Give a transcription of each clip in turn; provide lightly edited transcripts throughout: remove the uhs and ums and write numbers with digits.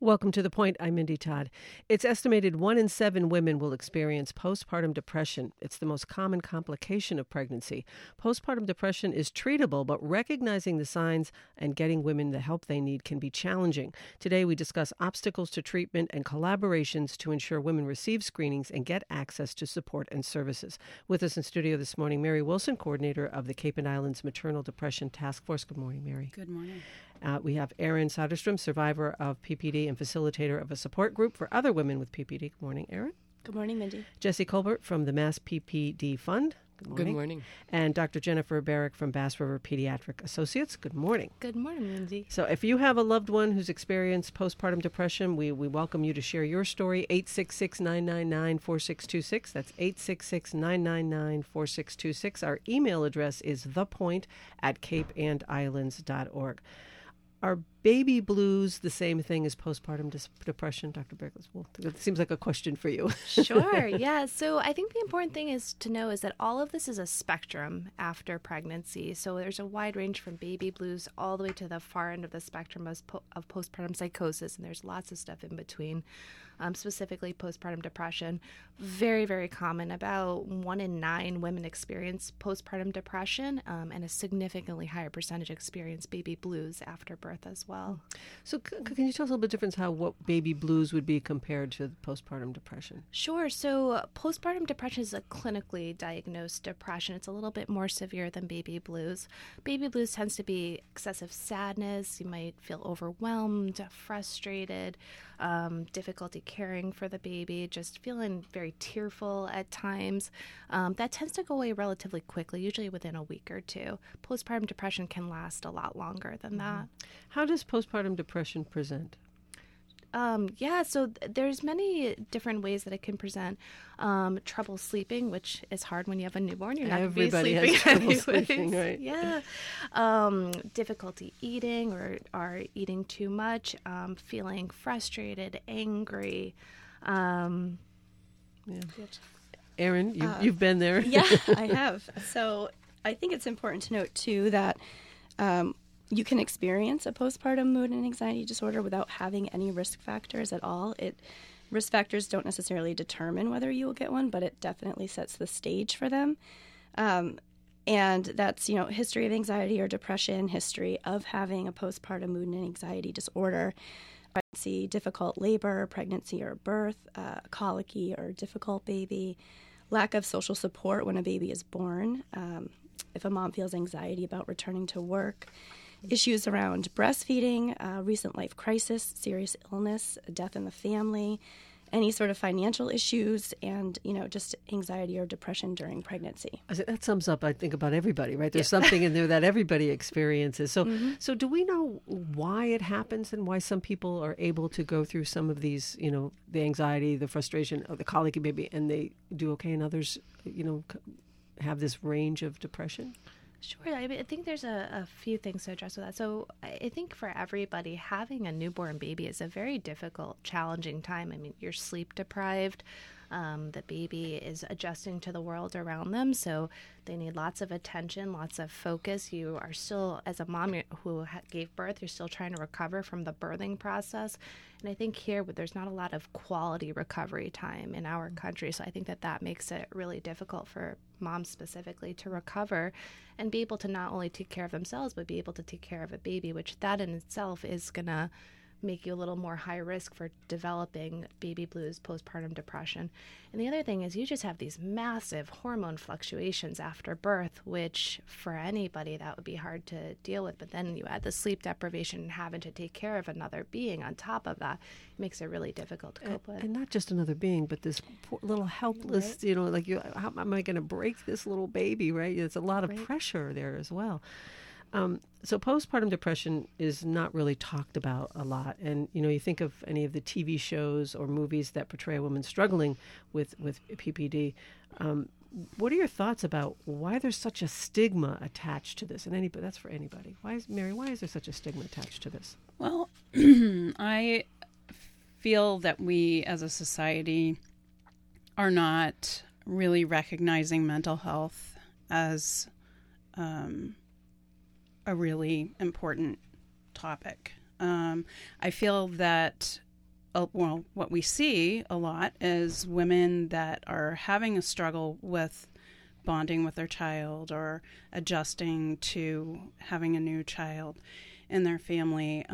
Welcome to The Point. I'm Mindy Todd. It's estimated 1 in 7 women will experience postpartum depression. It's the most common complication of pregnancy. Postpartum depression is treatable, but recognizing the signs and getting women the help they need can be challenging. Today, we discuss obstacles to treatment and collaborations to ensure women receive screenings and get access to support and services. With us in studio this morning, Mary Wilson, coordinator of the Cape and Islands Maternal Depression Task Force. Good morning, Mary. Good morning. We have Erin Soderstrom, survivor of PPD and facilitator of a support group for other women with PPD. Good morning, Erin. Good morning, Mindy. Jesse Colbert from the Mass PPD Fund. Good morning. Good morning. And Dr. Jennifer Barrick from Bass River Pediatric Associates. Good morning. Good morning, Mindy. So if you have a loved one who's experienced postpartum depression, we welcome you to share your story. 866-999-4626. That's 866-999-4626. Our email address is thepoint@capeandislands.org. Are baby blues the same thing as postpartum depression, Dr. Barrick? Well, it seems like a question for you. Sure, yeah. So I think the important thing is to know is that all of this is a spectrum after pregnancy. So there's a wide range from baby blues all the way to the far end of the spectrum of postpartum psychosis, and there's lots of stuff in between. Specifically postpartum depression, very, very common. About 1 in 9 women experience postpartum depression, and a significantly higher percentage experience baby blues after birth as well. So can you tell us a little bit difference how what baby blues would be compared to postpartum depression? Sure. So postpartum depression is a clinically diagnosed depression. It's a little bit more severe than baby blues. Baby blues tends to be excessive sadness. You might feel overwhelmed, frustrated, difficulty caring for the baby, just feeling very tearful at times. That tends to go away relatively quickly, usually within a week or two. Postpartum depression can last a lot longer than that. How does postpartum depression present? So there's many different ways that it can present. Trouble sleeping, which is hard when you have a newborn. You're not going to be sleeping Everybody has trouble anyways. sleeping, right? Yeah. Difficulty eating or eating too much, feeling frustrated, angry. Erin, you've been there. Yeah, I have. So I think it's important to note, too, that you can experience a postpartum mood and anxiety disorder without having any risk factors at all. Risk factors don't necessarily determine whether you will get one, but it definitely sets the stage for them. And that's, history of anxiety or depression, history of having a postpartum mood and anxiety disorder, pregnancy, difficult labor, pregnancy or birth, colicky or difficult baby, lack of social support when a baby is born, if a mom feels anxiety about returning to work, issues around breastfeeding, recent life crisis, serious illness, death in the family, any sort of financial issues, and, just anxiety or depression during pregnancy. That sums up, I think, about everybody, right? There's something in there that everybody experiences. So, So do we know why it happens and why some people are able to go through some of these, the anxiety, the frustration, the colicky baby, and they do okay, and others, have this range of depression? Sure. I think there's a few things to address with that. So I think for everybody, having a newborn baby is a very difficult, challenging time. I mean, you're sleep deprived. The baby is adjusting to the world around them, so they need lots of attention, lots of focus. You are still, as a mom who gave birth, you're still trying to recover from the birthing process. And I think here, there's not a lot of quality recovery time in our country, so I think that makes it really difficult for moms specifically to recover and be able to not only take care of themselves, but be able to take care of a baby, which that in itself is going to make you a little more high risk for developing baby blues, postpartum depression. And the other thing is you just have these massive hormone fluctuations after birth, which for anybody that would be hard to deal with. But then you add the sleep deprivation and having to take care of another being on top of that, it makes it really difficult to cope with. And not just another being, but this poor little helpless, Right. How am I going to break this little baby, right? There's a lot of pressure there as well. So postpartum depression is not really talked about a lot. And, you think of any of the TV shows or movies that portray a woman struggling with PPD. What are your thoughts about why there's such a stigma attached to this? And that's for anybody. Why is there such a stigma attached to this? Well, I feel that we as a society are not really recognizing mental health as a really important topic. I feel that what we see a lot is women that are having a struggle with bonding with their child or adjusting to having a new child in their family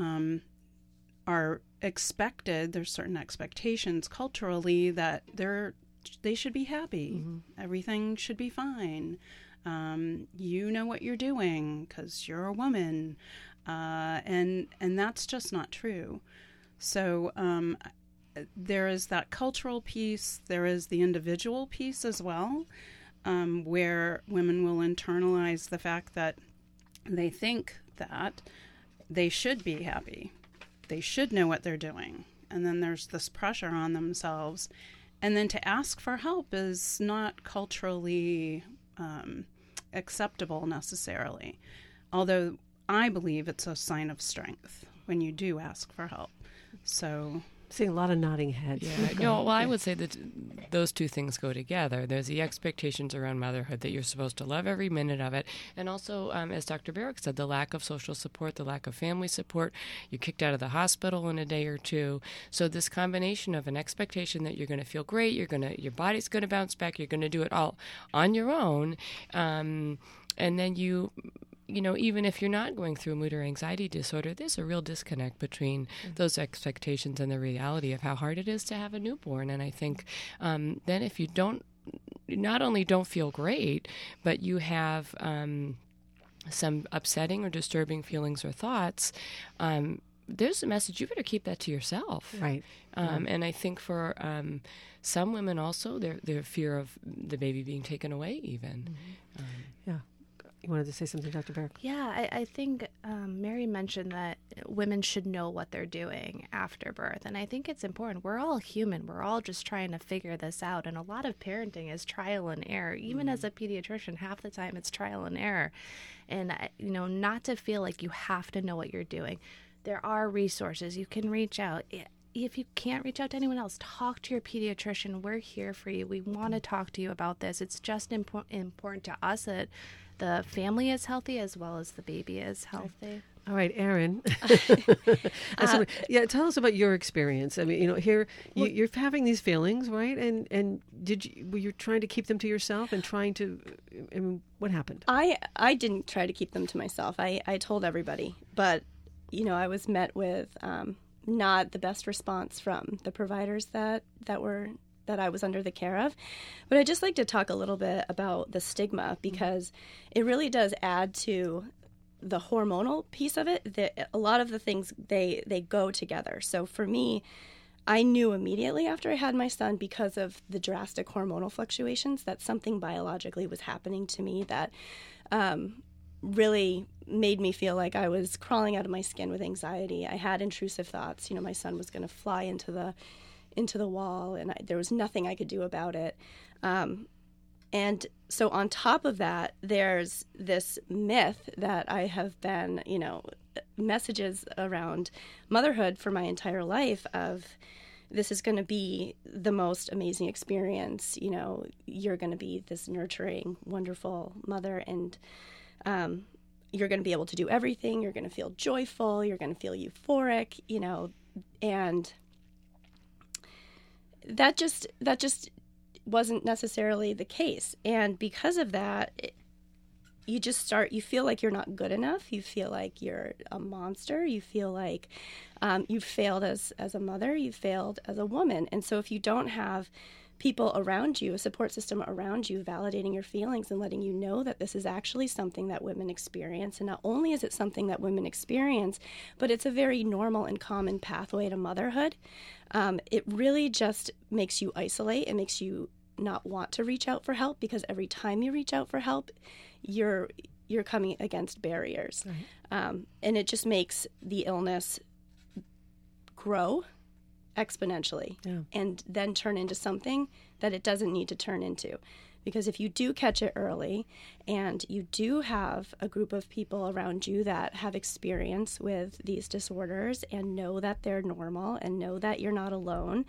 are expected. There's certain expectations culturally that they should be happy. Everything should be fine. You know what you're doing because you're a woman, and that's just not true. So there is that cultural piece. There is the individual piece as well, where women will internalize the fact that they think that they should be happy. They should know what they're doing. And then there's this pressure on themselves. And then to ask for help is not culturally acceptable necessarily. Although I believe it's a sign of strength when you do ask for help. So seeing a lot of nodding heads. Yeah, no, well, I would say that those two things go together. There's the expectations around motherhood that you're supposed to love every minute of it. And also, as Dr. Barrick said, the lack of social support, the lack of family support. You're kicked out of the hospital in a day or two. So this combination of an expectation that you're going to feel great, your body's going to bounce back, you're going to do it all on your own. And then even if you're not going through a mood or anxiety disorder, there's a real disconnect between those expectations and the reality of how hard it is to have a newborn. And I think then if you not only don't feel great, but you have some upsetting or disturbing feelings or thoughts, there's a message, you better keep that to yourself. Right. And I think for some women also, their fear of the baby being taken away even. Yeah. You wanted to say something, Dr. Barrick? Yeah, I think Mary mentioned that women should know what they're doing after birth. And I think it's important. We're all human. We're all just trying to figure this out. And a lot of parenting is trial and error. Even as a pediatrician, half the time it's trial and error. And, not to feel like you have to know what you're doing. There are resources. You can reach out. If you can't reach out to anyone else, talk to your pediatrician. We're here for you. We want to talk to you about this. It's just important to us that the family is healthy as well as the baby is healthy. All right, Erin. Tell us about your experience. I mean, here you're having these feelings, right? And were you trying to keep them to yourself and what happened? I didn't try to keep them to myself. I told everybody, but I was met with not the best response from the providers that I was under the care of. But I'd just like to talk a little bit about the stigma, because it really does add to the hormonal piece of it. A lot of the things, they go together. So for me, I knew immediately after I had my son, because of the drastic hormonal fluctuations, that something biologically was happening to me that really made me feel like I was crawling out of my skin with anxiety. I had intrusive thoughts. My son was going to fly into the wall, and there was nothing I could do about it. And so on top of that, there's this myth that I have been, messages around motherhood for my entire life of, this is going to be the most amazing experience. You're going to be this nurturing, wonderful mother, and you're going to be able to do everything. You're going to feel joyful. You're going to feel euphoric, and that just wasn't necessarily the case. And because of that, you feel like you're not good enough. You feel like you're a monster. You feel like you've failed as a mother. You've failed as a woman. And so if you don't have people around you, a support system around you, validating your feelings and letting you know that this is actually something that women experience, and not only is it something that women experience, but it's a very normal and common pathway to motherhood, it really just makes you isolate. It makes you not want to reach out for help, because every time you reach out for help, you're coming against barriers. Right. And it just makes the illness grow exponentially, and then turn into something that it doesn't need to turn into. Because if you do catch it early, and you do have a group of people around you that have experience with these disorders and know that they're normal and know that you're not alone,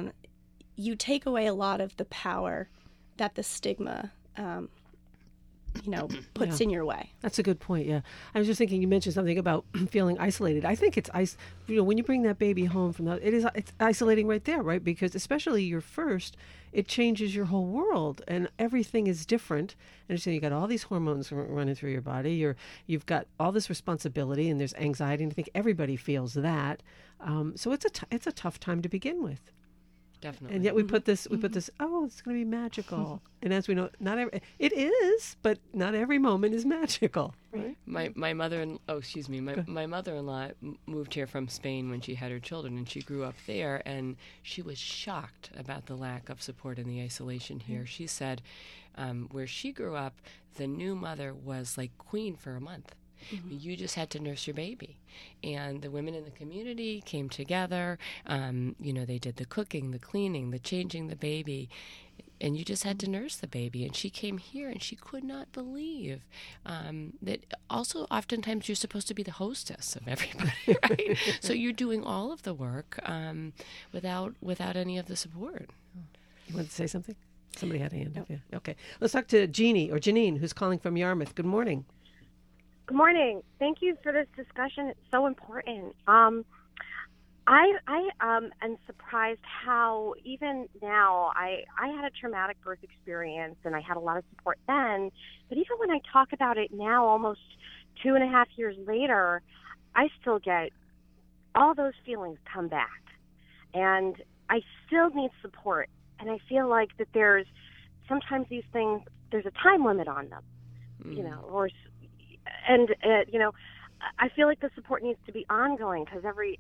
you take away a lot of the power that the stigma puts in your way. That's a good point. Yeah, I was just thinking. You mentioned something about feeling isolated. I think it's when you bring that baby home from it's isolating right there, right? Because especially your first, it changes your whole world, and everything is different. And so you got all these hormones running through your body. You've got all this responsibility, and there's anxiety. And I think everybody feels that. So it's a tough time to begin with. Definitely. And yet we put this, oh, it's going to be magical. And as we know, it is, but not every moment is magical. Right? My mother-in-law moved here from Spain when she had her children, and she grew up there, and she was shocked about the lack of support and the isolation here. Mm-hmm. She said where she grew up, the new mother was like queen for a month. Mm-hmm. You just had to nurse your baby. And the women in the community came together. They did the cooking, the cleaning, the changing the baby. And you just had to nurse the baby. And she came here and she could not believe that also oftentimes you're supposed to be the hostess of everybody, right? So you're doing all of the work without any of the support. You want to say something? Somebody had a hand up. Yeah. Okay. Let's talk to Janine, who's calling from Yarmouth. Good morning. Good morning. Thank you for this discussion. It's so important. I am surprised how even now I had a traumatic birth experience and I had a lot of support then. But even when I talk about it now, almost 2.5 years later, I still get all those feelings come back, and I still need support. And I feel like that there's sometimes these things, there's a time limit on them, I feel like the support needs to be ongoing because every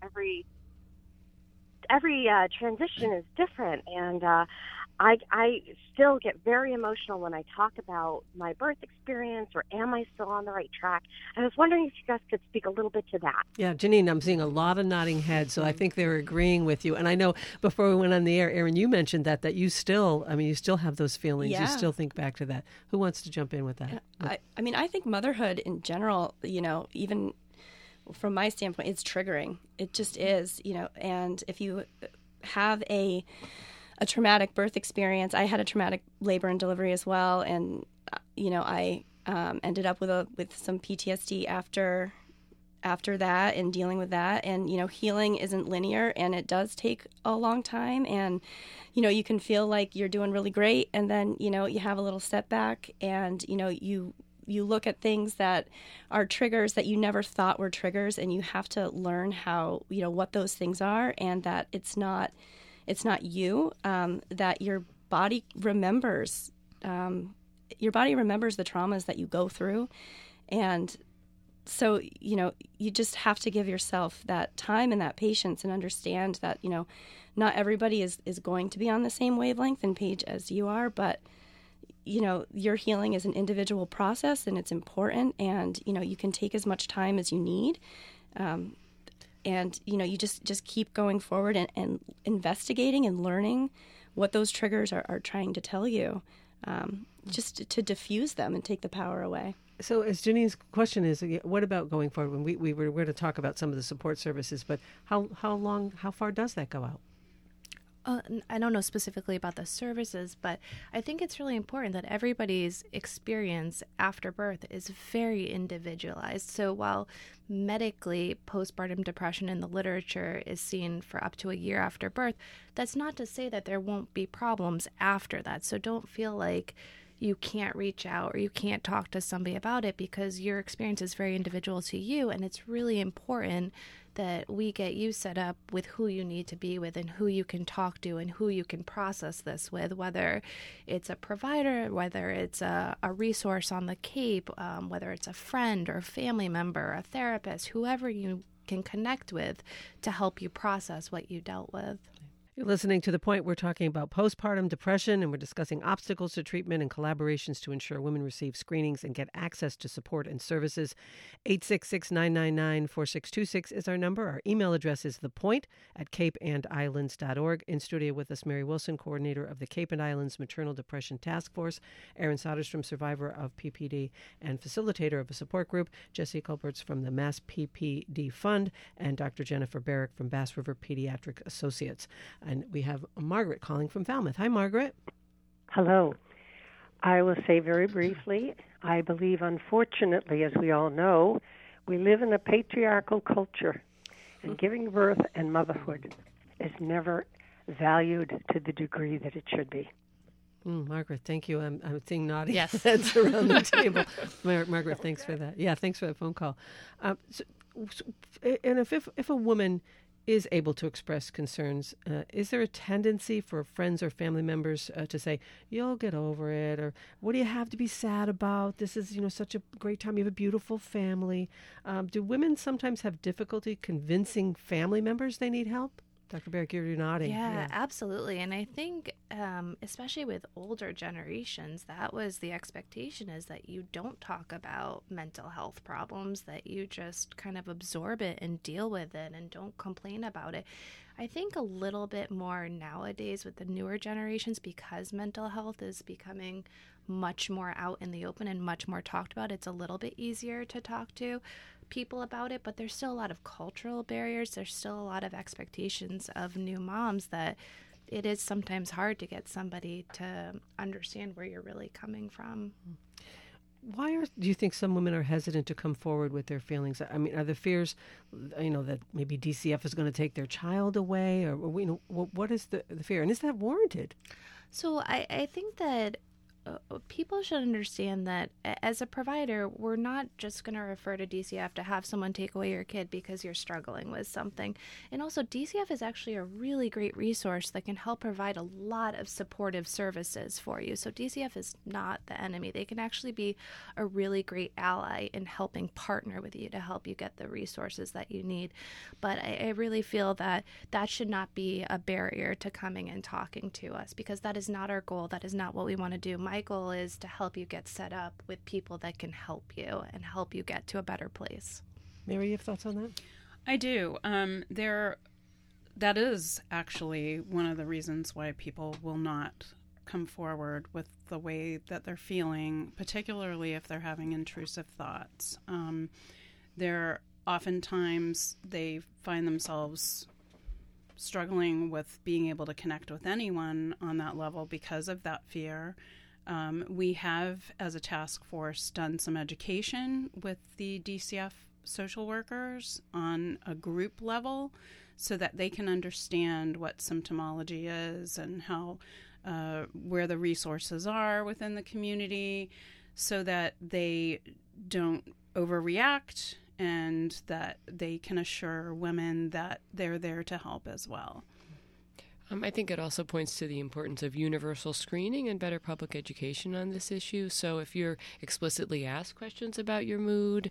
transition is different, and I still get very emotional when I talk about my birth experience or am I still on the right track. I was wondering if you guys could speak a little bit to that. Yeah, Janine, I'm seeing a lot of nodding heads, so I think they're agreeing with you. And I know before we went on the air, Erin, you mentioned that you still have those feelings. Yeah. You still think back to that. Who wants to jump in with that? I think motherhood in general, even from my standpoint, it's triggering. It just is, and if you have a traumatic birth experience, I had a traumatic labor and delivery as well, and I ended up with some PTSD after that and dealing with that, and healing isn't linear and it does take a long time, and you can feel like you're doing really great, and then you have a little setback, and you look at things that are triggers that you never thought were triggers, and you have to learn how, what those things are, and that it's not you, that your body remembers the traumas that you go through. And so, you just have to give yourself that time and that patience and understand that, not everybody is going to be on the same wavelength and page as you are, but your healing is an individual process, and it's important, and you can take as much time as you need, and you just keep going forward and investigating and learning what those triggers are trying to tell you, just to diffuse them and take the power away. So as Janine's question is, what about going forward? When we were going to talk about some of the support services, but how far does that go out? I don't know specifically about the services, but I think it's really important that everybody's experience after birth is very individualized. So while medically postpartum depression in the literature is seen for up to a year after birth, that's not to say that there won't be problems after that. So don't feel like you can't reach out or you can't talk to somebody about it, because your experience is very individual to you, and it's really important that we get you set up with who you need to be with and who you can talk to and who you can process this with, whether it's a provider, whether it's a resource on the Cape, whether it's a friend or family member, a therapist, whoever you can connect with to help you process what you dealt with. You're listening to The Point. We're talking about postpartum depression, and we're discussing obstacles to treatment and collaborations to ensure women receive screenings and get access to support and services. 866-999-4626 is our number. Our email address is thepoint@capeandislands.org. In studio with us, Mary Wilson, coordinator of the Cape and Islands Maternal Depression Task Force, Erin Soderstrom, survivor of PPD and facilitator of a support group, Jesse Culberts from the Mass PPD Fund, and Dr. Jennifer Barrick from Bass River Pediatric Associates. And we have Margaret calling from Falmouth. Hi, Margaret. Hello. I will say very briefly, I believe, unfortunately, as we all know, we live in a patriarchal culture, and giving birth and motherhood is never valued to the degree that it should be. Margaret, thank you. I'm seeing nodding Yes. heads around the table. Margaret, thanks for that. Yeah, thanks for that phone call. And if a woman is able to express concerns, is there a tendency for friends or family members to say, "You'll get over it," or "What do you have to be sad about? This is, such a great time. You have a beautiful family." Do women sometimes have difficulty convincing family members they need help? Dr. Barrick, you're nodding. Yeah, absolutely. And I think, especially with older generations, that was the expectation, is that you don't talk about mental health problems, that you just kind of absorb it and deal with it and don't complain about it. I think a little bit more nowadays with the newer generations, because mental health is becoming much more out in the open and much more talked about, it's a little bit easier to talk to people about it, but there's still a lot of cultural barriers. There's still a lot of expectations of new moms that it is sometimes hard to get somebody to understand where you're really coming from. Do you think some women are hesitant to come forward with their feelings? I mean, are the fears, that maybe DCF is going to take their child away, or what is the fear, and is that warranted? So I think that people should understand that as a provider, we're not just going to refer to DCF to have someone take away your kid because you're struggling with something. And also, DCF is actually a really great resource that can help provide a lot of supportive services for you. So DCF is not the enemy. They can actually be a really great ally in helping partner with you to help you get the resources that you need. But I really feel that that should not be a barrier to coming and talking to us, because that is not our goal. That is not what we want to do. My goal is to help you get set up with people that can help you and help you get to a better place. Mary, you have thoughts on that? I do. That is actually one of the reasons why people will not come forward with the way that they're feeling, particularly if they're having intrusive thoughts. Oftentimes they find themselves struggling with being able to connect with anyone on that level because of that fear. We have, as a task force, done some education with the DCF social workers on a group level so that they can understand what symptomology is and how where the resources are within the community, so that they don't overreact and that they can assure women that they're there to help as well. I think it also points to the importance of universal screening and better public education on this issue. So if you're explicitly asked questions about your mood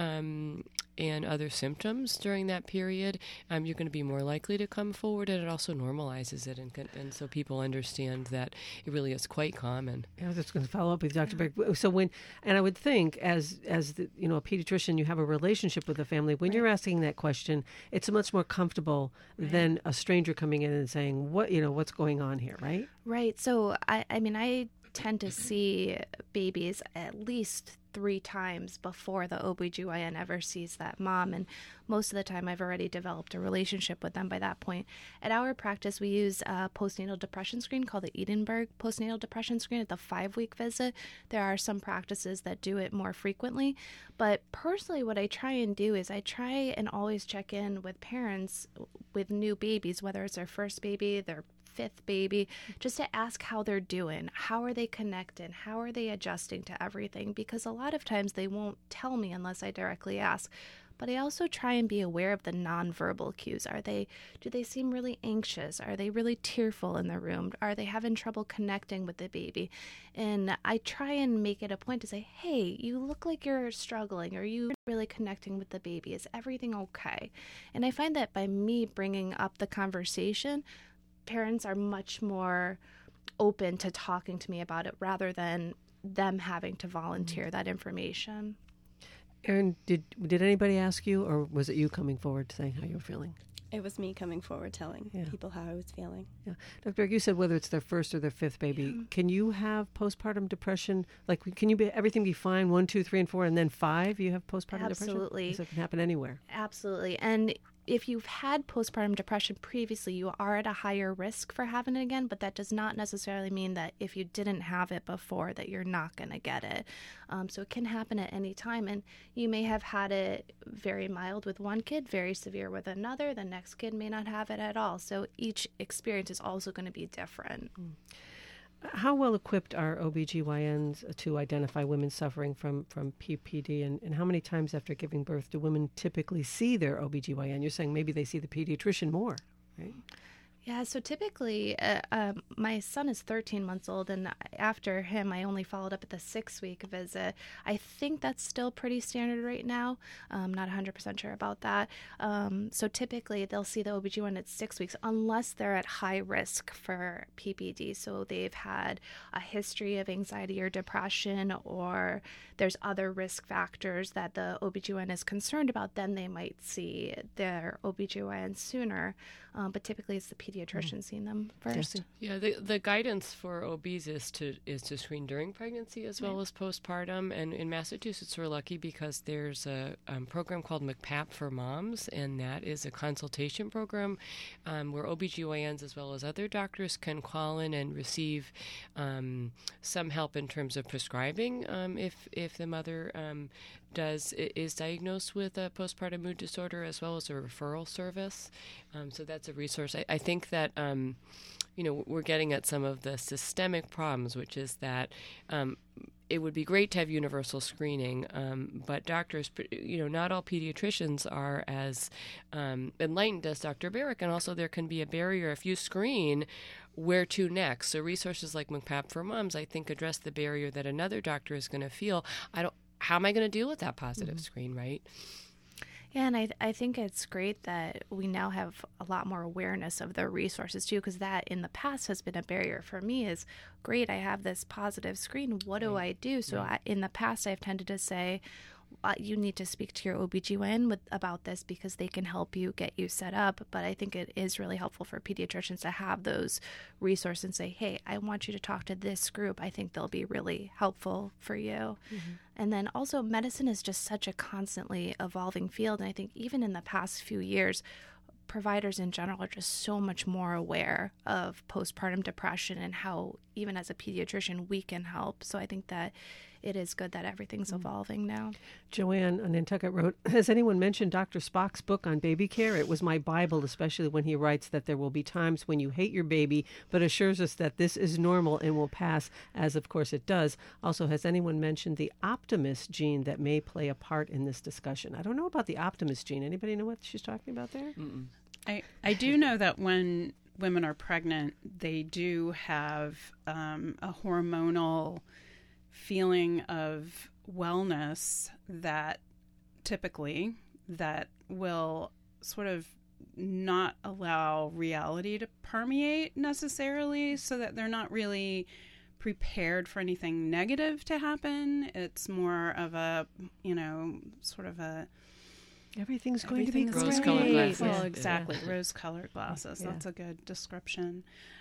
and other symptoms during that period, you're going to be more likely to come forward, and it also normalizes it, and so people understand that it really is quite common. I was just going to follow up with Dr. Barrick. So I would think as a pediatrician, you have a relationship with the family. When you're asking that question, it's much more comfortable than a stranger coming in and saying, what's going on here, right? Right. So, I tend to see babies at least 3 times before the OBGYN ever sees that mom. And most of the time, I've already developed a relationship with them by that point. At our practice, we use a postnatal depression screen called the Edinburgh postnatal depression screen at the 5-week visit. There are some practices that do it more frequently. But personally, what I try and do is I try and always check in with parents with new babies, whether it's their first baby, their 5th baby, just to ask how they're doing. How are they connected? How are they adjusting to everything? Because a lot of times they won't tell me unless I directly ask. But I also try and be aware of the nonverbal cues. Do they seem really anxious? Are they really tearful in the room? Are they having trouble connecting with the baby? And I try and make it a point to say, hey, you look like you're struggling. Are you really connecting with the baby? Is everything okay? And I find that by me bringing up the conversation, parents are much more open to talking to me about it rather than them having to volunteer that information. Erin, did anybody ask you, or was it you coming forward saying how you were feeling? It was me coming forward telling people how I was feeling. Yeah. Dr. Berg, you said whether it's their 1st or their 5th baby, can you have postpartum depression? Like, can everything be fine, 1, 2, 3, and 4, and then 5 you have postpartum depression? Absolutely. So it can happen anywhere. Absolutely. And if you've had postpartum depression previously, you are at a higher risk for having it again, but that does not necessarily mean that if you didn't have it before that you're not going to get it. So it can happen at any time, and you may have had it very mild with one kid, very severe with another. The next kid may not have it at all. So each experience is also going to be different. How well equipped are OBGYNs to identify women suffering from PPD, and how many times after giving birth do women typically see their OBGYN? You're saying maybe they see the pediatrician more, right? Yeah, so typically, my son is 13 months old, and after him, I only followed up at the 6-week visit. I think that's still pretty standard right now. I'm not 100% sure about that. So typically, they'll see the OBGYN at 6 weeks, unless they're at high risk for PPD. So they've had a history of anxiety or depression, or there's other risk factors that the OBGYN is concerned about, then they might see their OBGYN sooner. But typically, it's the pediatrician seeing them first. Yeah, the guidance for OBs is to screen during pregnancy as well as postpartum. And in Massachusetts, we're lucky because there's a program called MCPAP for Moms, and that is a consultation program where OBGYNs as well as other doctors can call in and receive some help in terms of prescribing if the mother is diagnosed with a postpartum mood disorder, as well as a referral service. So that's a resource. I think that, we're getting at some of the systemic problems, which is that it would be great to have universal screening, but doctors, not all pediatricians are as enlightened as Dr. Barrick, and also there can be a barrier if you screen. Where to next? So resources like MCPAP for Moms, I think, address the barrier that another doctor is going to feel. How am I going to deal with that positive screen, right? Yeah, and I think it's great that we now have a lot more awareness of the resources, too, because that in the past has been a barrier for me is, great, I have this positive screen. What do I do? So in the past, I've tended to say, you need to speak to your OBGYN about this because they can help you get you set up. But I think it is really helpful for pediatricians to have those resources and say, hey, I want you to talk to this group. I think they'll be really helpful for you. Mm-hmm. And then also medicine is just such a constantly evolving field. And I think even in the past few years, providers in general are just so much more aware of postpartum depression and how even as a pediatrician we can help. So I think that it is good that everything's evolving now. Joanne on Nantucket wrote, has anyone mentioned Dr. Spock's book on baby care? It was my Bible, especially when he writes that there will be times when you hate your baby, but assures us that this is normal and will pass, as of course it does. Also, has anyone mentioned the optimist gene that may play a part in this discussion? I don't know about the optimist gene. Anybody know what she's talking about there? Mm-mm. I do know that when women are pregnant, they do have a hormonal feeling of wellness that will sort of not allow reality to permeate necessarily, so that they're not really prepared for anything negative to happen. It's more of a, sort of a everything's going to be great. Rose-colored glasses. Well, exactly. Yeah. Rose-colored glasses. Yeah. That's a good description.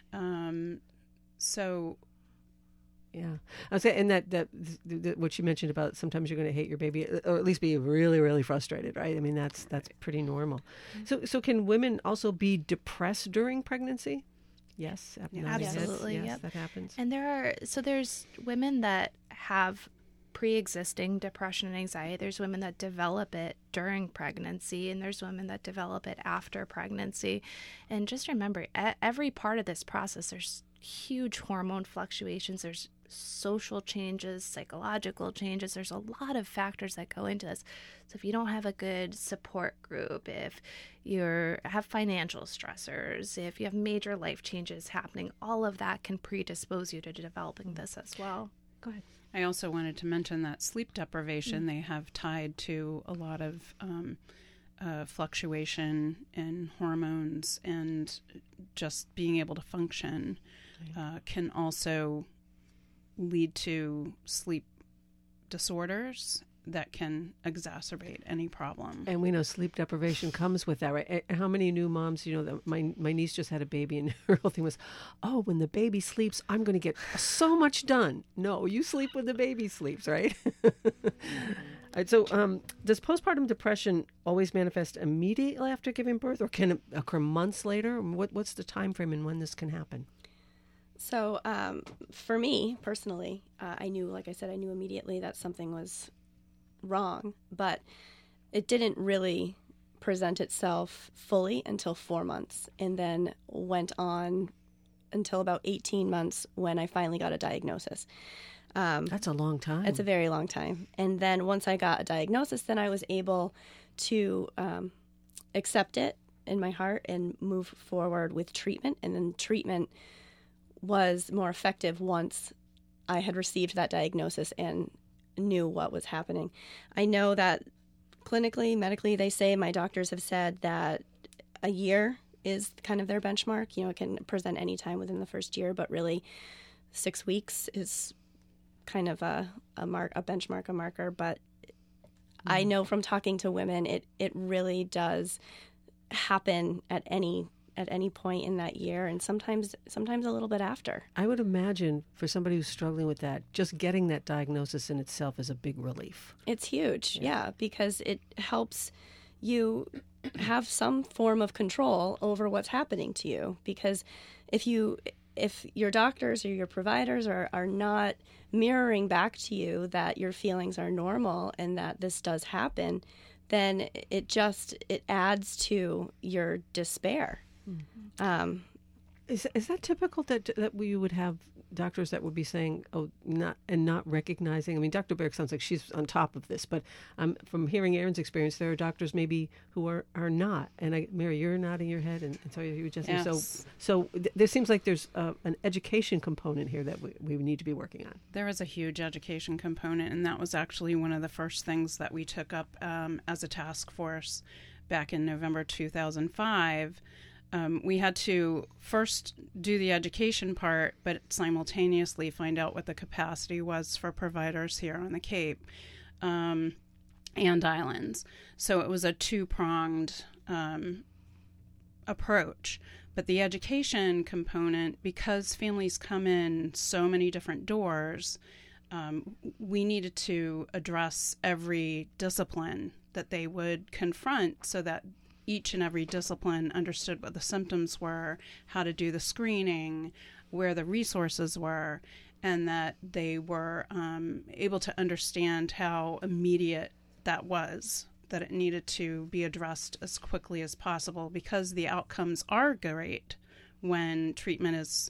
Yeah, I was saying, and that what you mentioned about sometimes you're going to hate your baby, or at least be really, really frustrated, right? I mean, that's pretty normal. So can women also be depressed during pregnancy? Yes, absolutely. Yes, yep. That happens. And there's women that have pre-existing depression and anxiety. There's women that develop it during pregnancy, and there's women that develop it after pregnancy. And just remember, every part of this process, there's huge hormone fluctuations, there's social changes, psychological changes. There's a lot of factors that go into this. So if you don't have a good support group, if you have financial stressors, if you have major life changes happening, all of that can predispose you to developing this as well. Go ahead. I also wanted to mention that sleep deprivation they have tied to a lot of fluctuation in hormones, and just being able to function can also lead to sleep disorders that can exacerbate any problem. And we know sleep deprivation comes with that, right? How many new moms, that my niece just had a baby, and her whole thing was, when the baby sleeps, I'm going to get so much done. No, you sleep when the baby sleeps, right? right, so does postpartum depression always manifest immediately after giving birth, or can it occur months later? What's the time frame and when this can happen? So for me personally, I knew, like I said, I knew immediately that something was wrong, but it didn't really present itself fully until 4 months, and then went on until about 18 months when I finally got a diagnosis. That's a long time. It's a very long time. And then once I got a diagnosis, then I was able to accept it in my heart and move forward with treatment. And then treatment was more effective once I had received that diagnosis and knew what was happening. I know that clinically, medically, they say, my doctors have said that a year is kind of their benchmark. You know, it can present any time within the first year, but really 6 weeks is kind of a benchmark, a marker. But I know from talking to women, it really does happen at any point in that year, and sometimes a little bit after. I would imagine for somebody who's struggling with that, just getting that diagnosis in itself is a big relief. It's huge, yeah, because it helps you have some form of control over what's happening to you. Because if your doctors or your providers are not mirroring back to you that your feelings are normal and that this does happen, then it adds to your despair. Mm-hmm. Is that typical that we would have doctors that would be saying, oh, not recognizing? I mean, Dr. Berg sounds like she's on top of this, but from hearing Erin's experience, there are doctors maybe who are not. And Mary, you're nodding your head, and so are you, Jesse. Yes. So there seems like there's an education component here that we need to be working on. There is a huge education component, and that was actually one of the first things that we took up as a task force back in November 2005. We had to first do the education part, but simultaneously find out what the capacity was for providers here on the Cape and Islands. So it was a two-pronged approach. But the education component, because families come in so many different doors, we needed to address every discipline that they would confront so that each and every discipline understood what the symptoms were, how to do the screening, where the resources were, and that they were able to understand how immediate that was, that it needed to be addressed as quickly as possible, because the outcomes are great when treatment is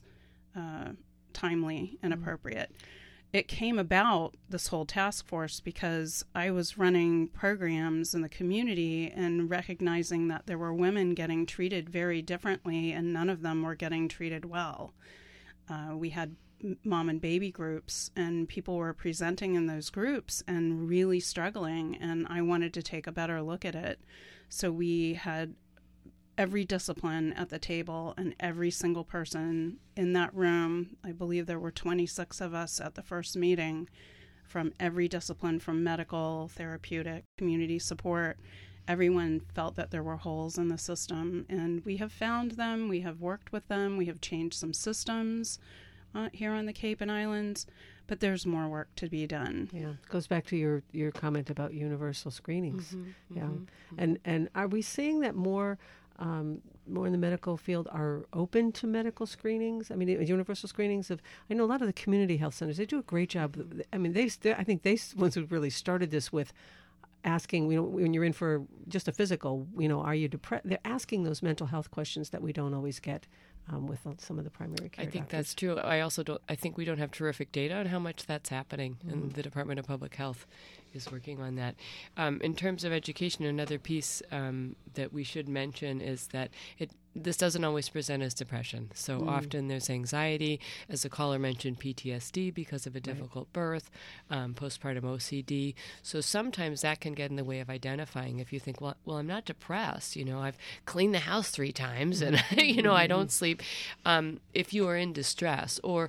timely and appropriate. It came about, this whole task force, because I was running programs in the community and recognizing that there were women getting treated very differently, and none of them were getting treated well. We had mom and baby groups, and people were presenting in those groups and really struggling, and I wanted to take a better look at it. So we had every discipline at the table, and every single person in that room. I believe there were 26 of us at the first meeting, from every discipline, from medical, therapeutic, community support. Everyone felt that there were holes in the system, and we have found them. We have worked with them. We have changed some systems here on the Cape and Islands, but there's more work to be done. Yeah, it goes back to your comment about universal screenings. Mm-hmm, yeah, mm-hmm. And are we seeing that more in the medical field are open to medical screenings? I mean, universal screenings I know a lot of the community health centers, they do a great job. I mean, I think they ones who really started this with asking, when you're in for just a physical, are you depressed? They're asking those mental health questions that we don't always get with some of the primary care I think doctors. that's true. I think we don't have terrific data on how much that's happening, and the Department of Public Health is working on that. In terms of education, another piece that we should mention is that this doesn't always present as depression. So often there's anxiety, as the caller mentioned, PTSD because of a difficult birth, postpartum OCD. So sometimes that can get in the way of identifying. If you think, well, I'm not depressed. I've cleaned the house 3 times, and I don't sleep. If you are in distress, or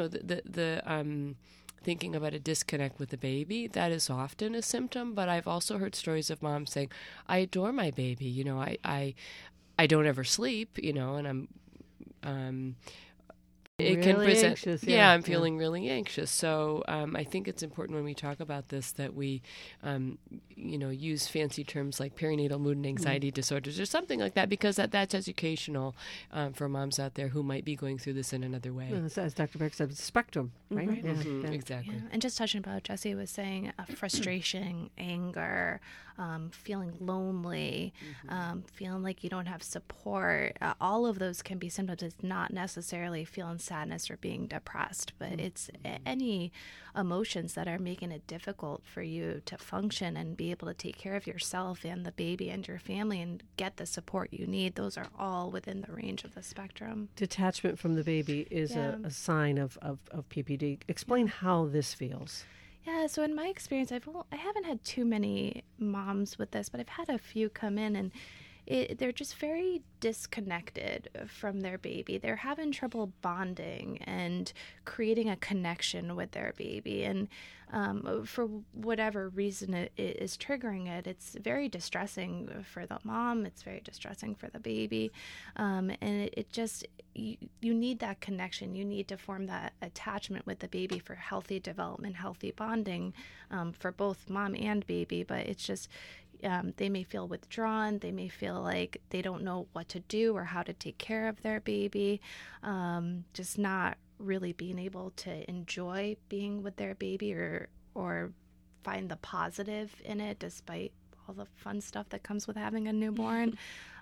the thinking about a disconnect with the baby, that is often a symptom. But I've also heard stories of moms saying, I adore my baby. I don't ever sleep, and I'm It really can present. Anxious, I'm feeling really anxious. So I think it's important when we talk about this that we, use fancy terms like perinatal mood and anxiety disorders or something like that, because that's educational for moms out there who might be going through this in another way. As Dr. Beck said, it's a spectrum, right? Mm-hmm. Exactly. Yeah. And just touching about what Jesse was saying, frustration, anger, feeling lonely, feeling like you don't have support. All of those can be symptoms. It's not necessarily feeling sadness or being depressed, but it's any emotions that are making it difficult for you to function and be able to take care of yourself and the baby and your family and get the support you need. Those are all within the range of the spectrum. Detachment from the baby is a sign of PPD. Explain how this feels. Yeah, so in my experience, I haven't had too many moms with this, but I've had a few come in and they're just very disconnected from their baby. They're having trouble bonding and creating a connection with their baby. And for whatever reason it is triggering it, it's very distressing for the mom. It's very distressing for the baby. And it just, you need that connection. You need to form that attachment with the baby for healthy development, healthy bonding for both mom and baby. But it's just, they may feel withdrawn. They may feel like they don't know what to do or how to take care of their baby. Just not really being able to enjoy being with their baby or find the positive in it, despite all the fun stuff that comes with having a newborn.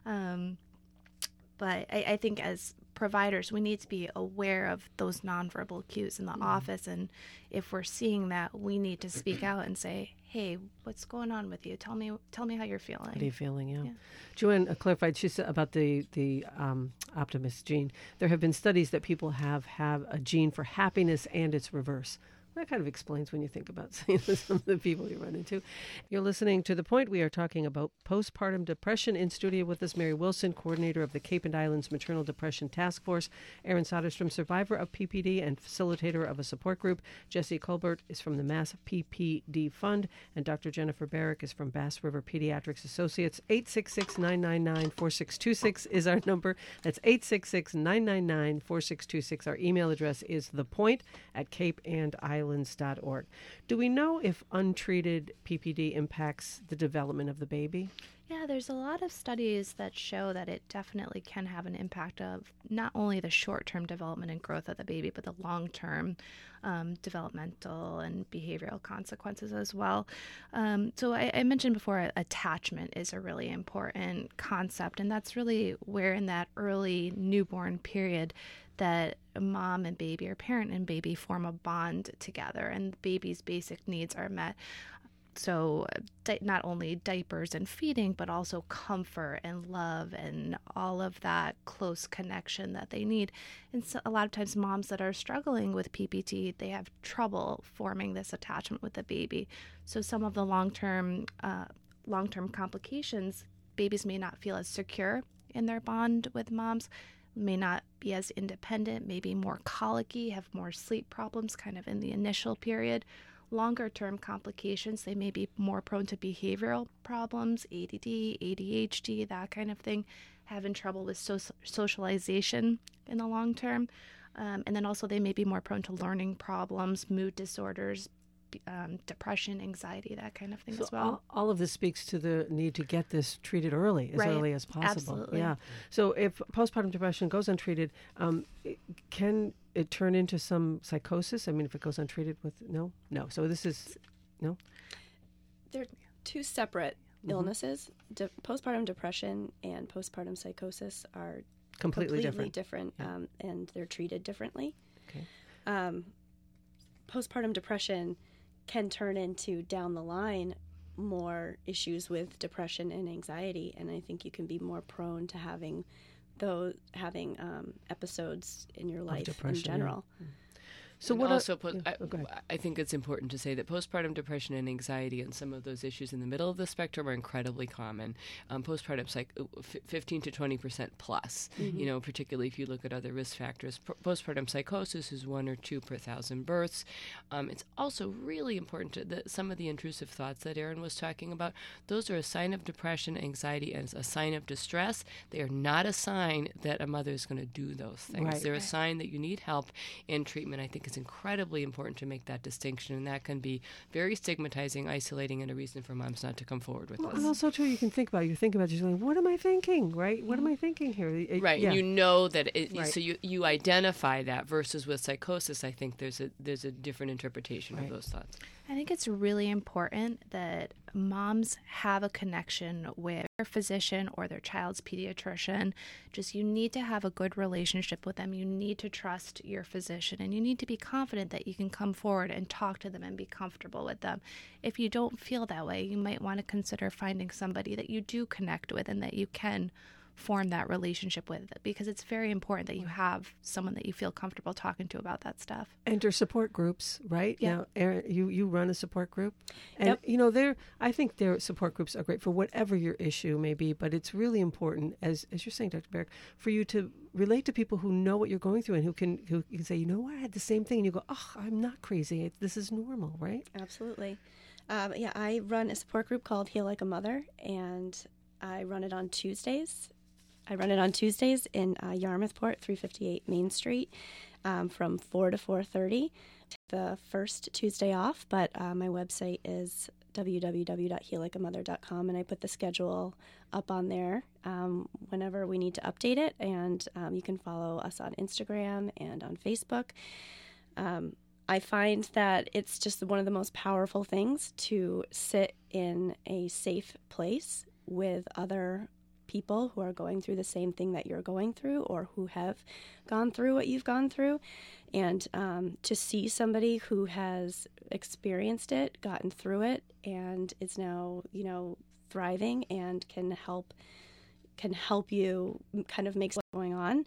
But I think as providers, we need to be aware of those nonverbal cues in the office. And if we're seeing that, we need to speak out and say, hey, what's going on with you? Tell me how you're feeling. What are you feeling, yeah. Joanne clarified, she said about the optimist gene. There have been studies that people have a gene for happiness and its reverse. That kind of explains when you think about some of the people you run into. You're listening to The Point. We are talking about postpartum depression. In studio with us, Mary Wilson, coordinator of the Cape and Islands Maternal Depression Task Force. Aaron Soderstrom, survivor of PPD and facilitator of a support group. Jesse Colbert is from the Mass PPD Fund. And Dr. Jennifer Barrick is from Bass River Pediatrics Associates. 866-999-4626 is our number. That's 866-999-4626. Our email address is thepoint@capeandislands.org. Do we know if untreated PPD impacts the development of the baby? Yeah, there's a lot of studies that show that it definitely can have an impact of not only the short-term development and growth of the baby, but the long-term developmental and behavioral consequences as well. So I mentioned before, attachment is a really important concept, and that's really where in that early newborn period that mom and baby or parent and baby form a bond together and the baby's basic needs are met. So not only diapers and feeding, but also comfort and love and all of that close connection that they need. And so a lot of times moms that are struggling with PPD, they have trouble forming this attachment with the baby. So some of the long-term complications, babies may not feel as secure in their bond with moms, may not be as independent, maybe more colicky, have more sleep problems kind of in the initial period. Longer term complications, they may be more prone to behavioral problems, ADD, ADHD, that kind of thing, having trouble with socialization in the long term. And then also they may be more prone to learning problems, mood disorders, depression, anxiety, that kind of thing as well. All of this speaks to the need to get this treated early as possible. Absolutely. Yeah. So if postpartum depression goes untreated, can it turn into some psychosis? I mean, if it goes untreated with no. So this is no. They're two separate illnesses. Postpartum depression and postpartum psychosis are completely different, and they're treated differently. Okay. Postpartum depression can turn into, down the line, more issues with depression and anxiety, and I think you can be more prone to having episodes in your life in general. Yeah. So and what also, go ahead. I think it's important to say that postpartum depression and anxiety and some of those issues in the middle of the spectrum are incredibly common. Postpartum 15 to 20% plus. You know, particularly if you look at other risk factors. Postpartum psychosis is 1 or 2 per 1,000 births. It's also really important that some of the intrusive thoughts that Erin was talking about, those are a sign of depression, anxiety, and a sign of distress. They are not a sign that a mother is going to do those things. Right. They're a sign that you need help and treatment. I think it's incredibly important to make that distinction, and that can be very stigmatizing, isolating, and a reason for moms not to come forward with And this. also, too, you think about it, you're going, what am I thinking, right? What am I thinking here? Right, Yeah. and you know that Right. so you identify that versus with psychosis. I think there's a different interpretation of those thoughts. I think it's really important that moms have a connection with their physician or their child's pediatrician. Just you need to have a good relationship with them. You need to trust your physician, and you need to be confident that you can come forward and talk to them and be comfortable with them. If you don't feel that way, you might want to consider finding somebody that you do connect with and that you can form that relationship with, because it's very important that you have someone that you feel comfortable talking to about that stuff. Enter support groups, right? Yeah. Now, Erin, you run a support group, and Yep. you know, I think their support groups are great for whatever your issue may be. But it's really important, as you're saying, Dr. Barrick, for you to relate to people who know what you're going through and who can say, you know what, I had the same thing, and you go, oh, I'm not crazy. This is normal, right? Absolutely. I run a support group called Heal Like a Mother, and I run it on Tuesdays. in Yarmouthport, 358 Main Street, from 4 to 4:30. The first Tuesday off, but my website is www.heallikeamother.com, and I put the schedule up on there whenever we need to update it, and you can follow us on Instagram and on Facebook. I find that it's just one of the most powerful things to sit in a safe place with other people who are going through the same thing that you're going through or who have gone through what you've gone through, and to see somebody who has experienced it, gotten through it, and is now, thriving and can help you kind of make what's going on.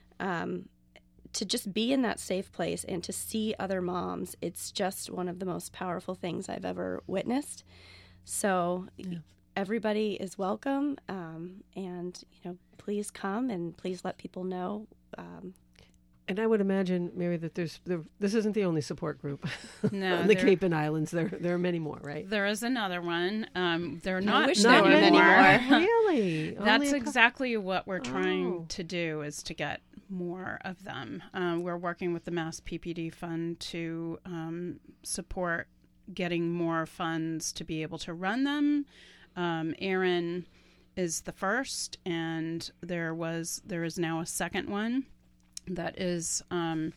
To just be in that safe place and to see other moms, it's just one of the most powerful things I've ever witnessed. So everybody is welcome, and please come and please let people know. And I would imagine, Mary, that this isn't the only support group No, on the Cape and Islands. There are many more, right? There is another one. They're not wish many there were many more. Really? That's exactly what we're trying to do, is to get more of them. We're working with the Mass PPD Fund to support getting more funds to be able to run them. Erin is the first, and there is now a second one that is on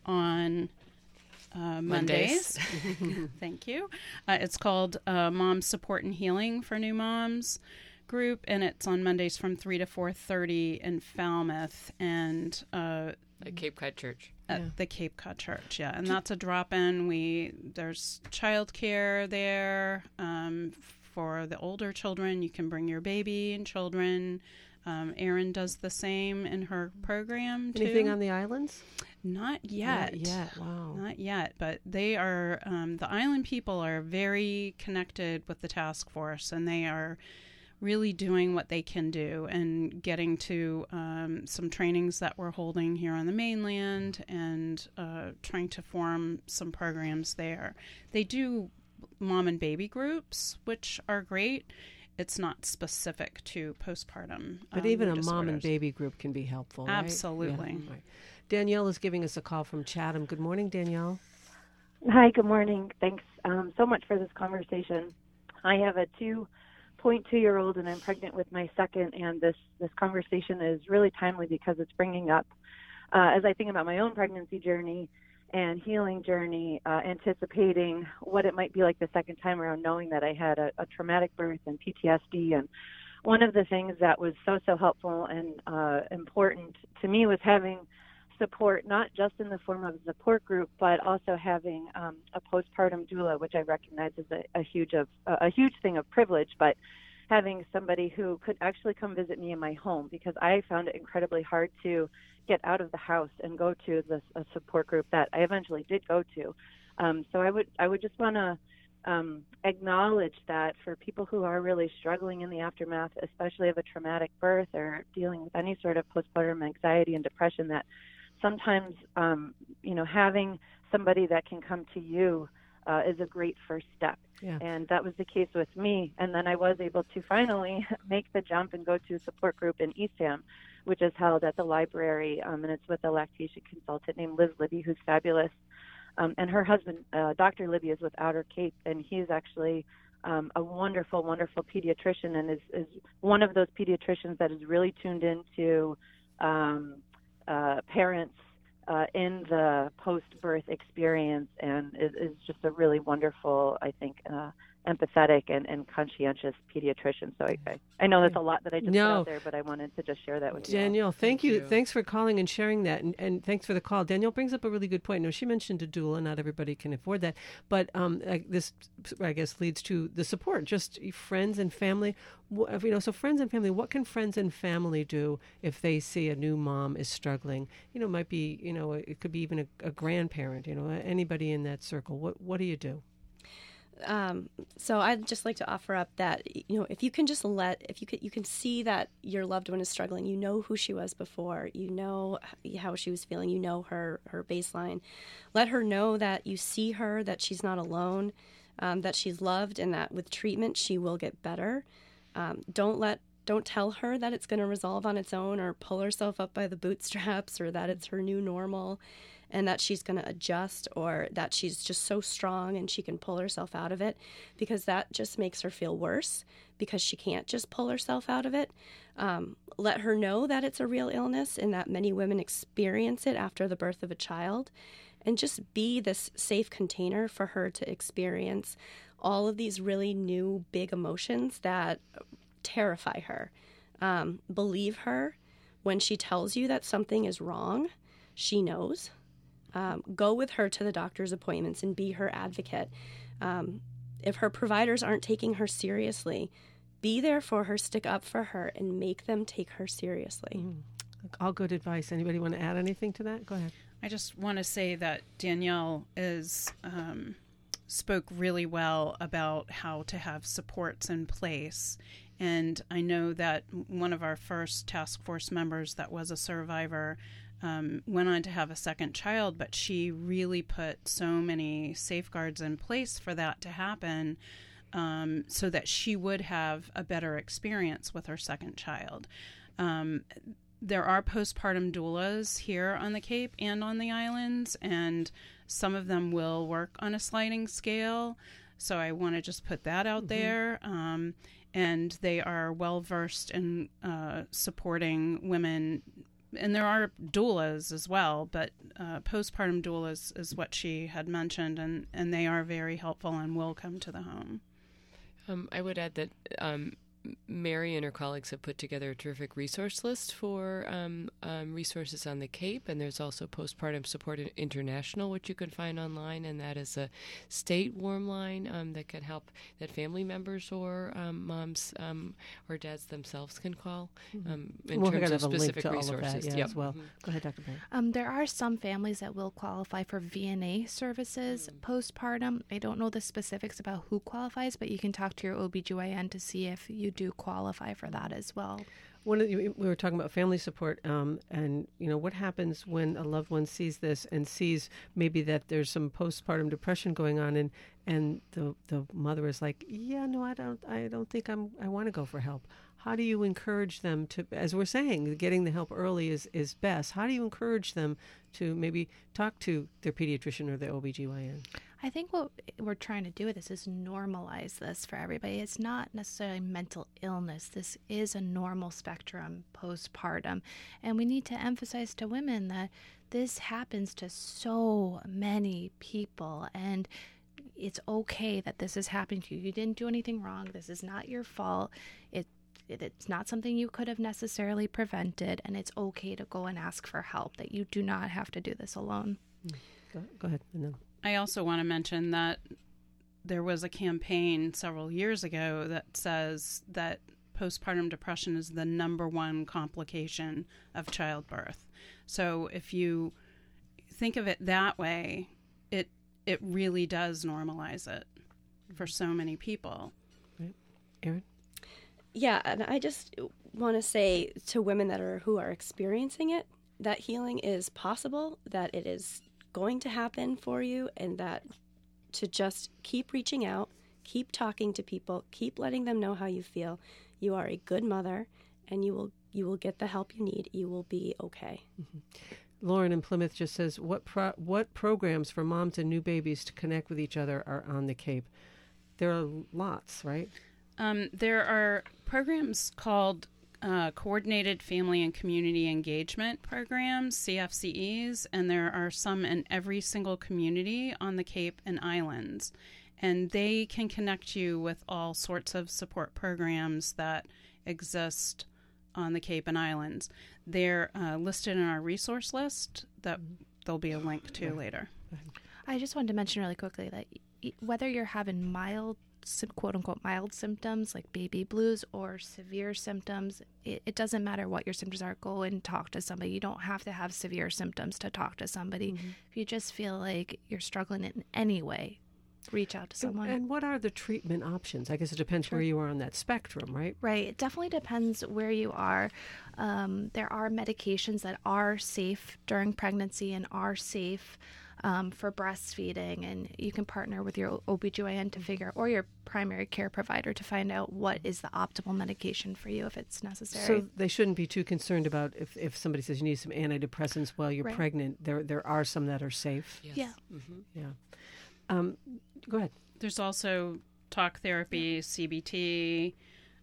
Mondays. Thank you. It's called Mom Support and Healing for New Moms group, and it's on Mondays from 3 to 4:30 in Falmouth and At Cape Cod Church. at the Cape Cod Church. Yeah, and that's a drop-in. There's childcare there for the older children. You can bring your baby and children. Erin does the same in her program too. Anything on the islands? Not yet. Not yet. Wow. Not yet, but they are, the island people are very connected with the task force, and they are really doing what they can do and getting to some trainings that we're holding here on the mainland, and trying to form some programs there. They do mom and baby groups, which are great. It's not specific to postpartum. But even a disorders. mom and baby group can be helpful, right? Absolutely. Yeah, right. Danielle is giving us a call from Chatham. Good morning, Danielle. Hi, good morning. Thanks so much for this conversation. I have a 2.2-year-old, and I'm pregnant with my second, and this conversation is really timely because it's bringing up, as I think about my own pregnancy journey and healing journey, anticipating what it might be like the second time around, knowing that I had a traumatic birth and PTSD. And one of the things that was so helpful and important to me was having support, not just in the form of a support group, but also having a postpartum doula, which I recognize is a huge thing of privilege, but having somebody who could actually come visit me in my home, because I found it incredibly hard to get out of the house and go to a support group that I eventually did go to. So I would just want to acknowledge that for people who are really struggling in the aftermath, especially of a traumatic birth or dealing with any sort of postpartum anxiety and depression, that sometimes, having somebody that can come to you is a great first step. Yeah. And that was the case with me. And then I was able to finally make the jump and go to a support group in Eastham, which is held at the library, and it's with a lactation consultant named Liz Libby, who's fabulous. And her husband, Dr. Libby, is with Outer Cape, and he's actually a wonderful, wonderful pediatrician, and is one of those pediatricians that is really tuned into parents in the post-birth experience, and is just a really wonderful, I think, empathetic and conscientious pediatrician. So I know that's a lot that I just put out there, but I wanted to just share that with you. Danielle, thank you. Thanks for calling and sharing that, and thanks for the call. Danielle brings up a really good point. Now, she mentioned a doula. Not everybody can afford that, but this, I guess, leads to the support, just friends and family. So friends and family, what can friends and family do if they see a new mom is struggling? It might be, it could be even a grandparent, anybody in that circle. What do you do? So I'd just like to offer up that, if you can just you can see that your loved one is struggling, who she was before, how she was feeling, her baseline. Let her know that you see her, that she's not alone, that she's loved, and that with treatment she will get better. Don't tell her that it's going to resolve on its own, or pull herself up by the bootstraps, or that it's her new normal and that she's going to adjust, or that she's just so strong and she can pull herself out of it, because that just makes her feel worse because she can't just pull herself out of it. Let her know that it's a real illness and that many women experience it after the birth of a child, and just be this safe container for her to experience all of these really new big emotions that terrify her. Believe her when she tells you that something is wrong. She knows. Go with her to the doctor's appointments and be her advocate. If her providers aren't taking her seriously, be there for her, stick up for her, and make them take her seriously. All good advice. Anybody want to add anything to that? Go ahead. I just want to say that Danielle spoke really well about how to have supports in place. And I know that one of our first task force members that was a survivor went on to have a second child, but she really put so many safeguards in place for that to happen, so that she would have a better experience with her second child. There are postpartum doulas here on the Cape and on the islands, and some of them will work on a sliding scale. So I want to just put that out there. And they are well versed in supporting women. And there are doulas as well, but postpartum doulas is what she had mentioned, and they are very helpful and will come to the home. I would add that Mary and her colleagues have put together a terrific resource list for resources on the Cape, and there's also Postpartum Support International, which you can find online, and that is a state warm line that can help, that family members or moms or dads themselves can call in terms of specific resources. As well. Go ahead, Dr. Berry. There are some families that will qualify for VNA services postpartum. I don't know the specifics about who qualifies, but you can talk to your OBGYN to see if you do qualify for that as well. We were talking about family support, and what happens when a loved one sees this and sees maybe that there's some postpartum depression going on, and the mother is like, I don't think I want to go for help. How do you encourage them to, as we're saying, getting the help early is best. How do you encourage them to maybe talk to their pediatrician or their OBGYN? I think what we're trying to do with this is normalize this for everybody. It's not necessarily mental illness. This is a normal spectrum postpartum. And we need to emphasize to women that this happens to so many people. And it's okay that this is happening to you. You didn't do anything wrong. This is not your fault. It's not something you could have necessarily prevented. And it's okay to go and ask for help, that you do not have to do this alone. Go ahead. No. I also want to mention that there was a campaign several years ago that says that postpartum depression is the number one complication of childbirth. So if you think of it that way, it really does normalize it for so many people. Right. Erin? Yeah, and I just want to say to women who are experiencing it, that healing is possible, that it is going to happen for you, and that to just keep reaching out, keep talking to people, keep letting them know how you feel. You are a good mother, and you will get the help you need. You will be okay. Mm-hmm. Lauren in Plymouth just says, what programs for moms and new babies to connect with each other are on the Cape? There are lots, right? There are programs called Coordinated Family and Community Engagement Programs, CFCEs, and there are some in every single community on the Cape and Islands. And they can connect you with all sorts of support programs that exist on the Cape and Islands. They're listed in our resource list that there'll be a link to later. I just wanted to mention really quickly that whether you're having mild, quote-unquote mild symptoms like baby blues or severe symptoms, it doesn't matter what your symptoms are. Go and talk to somebody. You don't have to have severe symptoms to talk to somebody. Mm-hmm. If you just feel like you're struggling in any way, reach out to someone. And what are the treatment options? I guess it depends where you are on that spectrum, right? Right. It definitely depends where you are. There are medications that are safe during pregnancy and are safe for breastfeeding, and you can partner with your OBGYN to figure, or your primary care provider to find out what is the optimal medication for you if it's necessary. So they shouldn't be too concerned about if somebody says you need some antidepressants while you're pregnant. There are some that are safe. Yes. Yeah. Mm-hmm. Yeah. Go ahead. There's also talk therapy, CBT,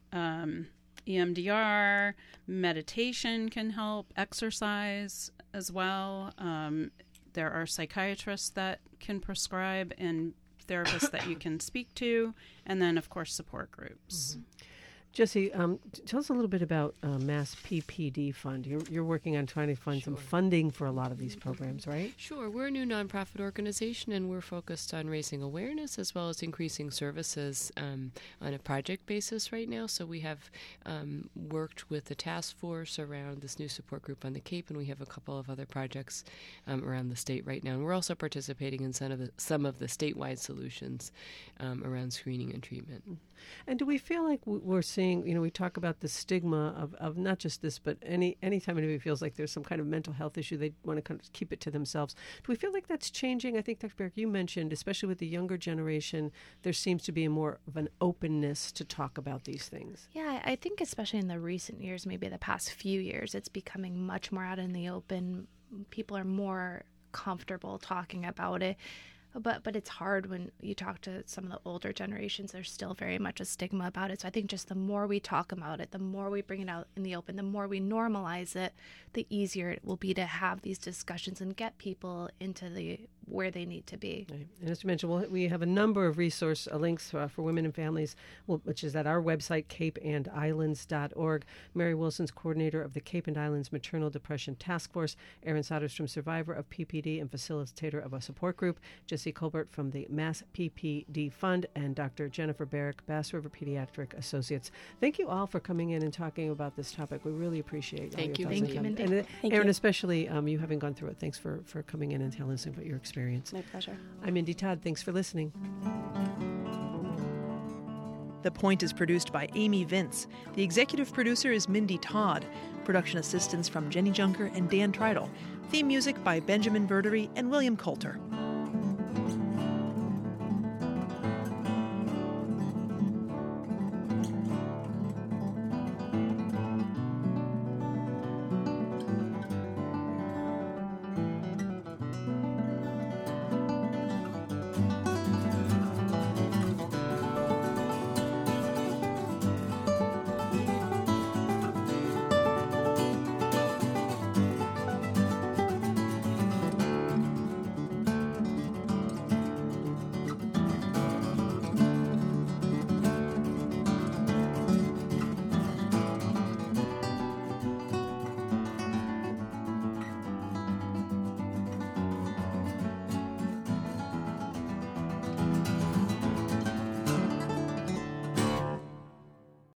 EMDR, meditation can help, exercise as well. There are psychiatrists that can prescribe and therapists that you can speak to, and then, of course, support groups. Mm-hmm. Jesse, tell us a little bit about Mass PPD Fund. You're working on trying to find some funding for a lot of these programs, right? Sure. We're a new nonprofit organization, and we're focused on raising awareness as well as increasing services on a project basis right now. So we have worked with the task force around this new support group on the Cape, and we have a couple of other projects around the state right now. And we're also participating in some of the statewide solutions around screening and treatment. And do we feel like we're seeing, we talk about the stigma of not just this, but anytime anybody feels like there's some kind of mental health issue, they want to kind of keep it to themselves. Do we feel like that's changing? I think, Dr. Barrick, you mentioned, especially with the younger generation, there seems to be more of an openness to talk about these things. Yeah, I think especially in the recent years, maybe the past few years, it's becoming much more out in the open. People are more comfortable talking about it. But it's hard when you talk to some of the older generations. There's still very much a stigma about it. So I think just the more we talk about it, the more we bring it out in the open, the more we normalize it, the easier it will be to have these discussions and get people into where they need to be. Right. And as you mentioned, we have a number of resource links for women and families, which is at our website, capeandislands.org. Mary Wilson's coordinator of the Cape and Islands Maternal Depression Task Force, Erin Soderstrom, survivor of PPD and facilitator of a support group, Jesse Colbert from the Mass PPD Fund, and Dr. Jennifer Barrick, Bass River Pediatric Associates. Thank you all for coming in and talking about this topic. We really appreciate Thank your you. thoughts. Thank you. And Thank Erin, you. especially you having gone through it. Thanks for coming in and telling us about your experience. My pleasure. I'm Indy Todd. Thanks for listening. The Point is produced by Amy Vince. The executive producer is Mindy Todd. Production assistance from Jenny Junker and Dan Treidel. Theme music by Benjamin Verdery and William Coulter.